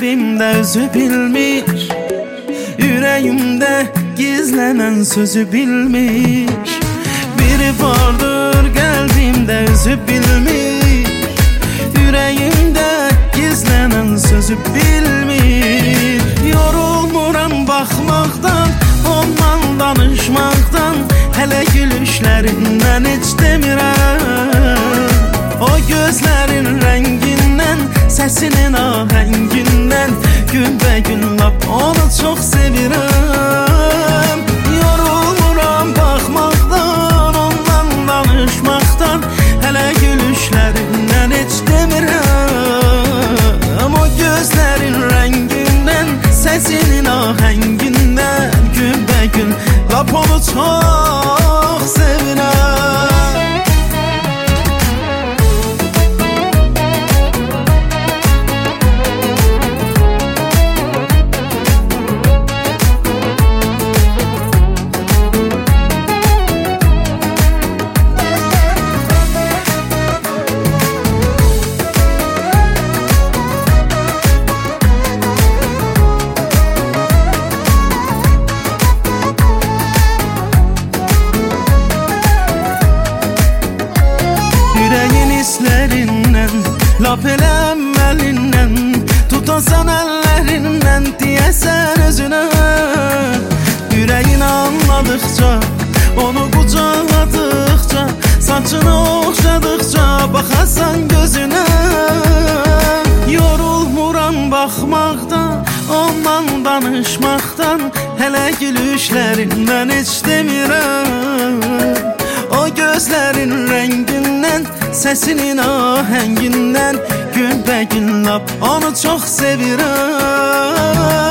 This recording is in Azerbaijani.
qəlbimdə özü bilmiş, ürəyimdə gizlənən sözü bilmiş. Biri vardır qəlbimdə özü bilmiş, ürəyimdə gizlənən sözü bilmiş. Yorulmuram baxmaqdan, ondan danışmaqdan, hələ gülüşlərindən heç demirəm. O gözlərin rəngindən, səsinin ahəngindən, günbəgün lap onu çox sevirəm. Yorulmuram baxmaqdan, ondan danışmaqdan, hələ gülüşlərindən heç demirəm. O gözlərin rəngindən, səsinin ahəngindən, günbəgün lap onu çox sevirəm. Hislərindən, lap eləməlindən, tutasan əllərindən, deyəsən özünə. Ürəyin anladıqca, onu qucaqladıqca, saçını oxşadıqca, baxasan gözünə. Yorulmuram baxmaqdan, ondan danışmaqdan, hələ gülüşlərindən heç demirəm. O gözlərin rəngindən, səsinin ahəngindən, günbəgün lap onu çox sevirəm.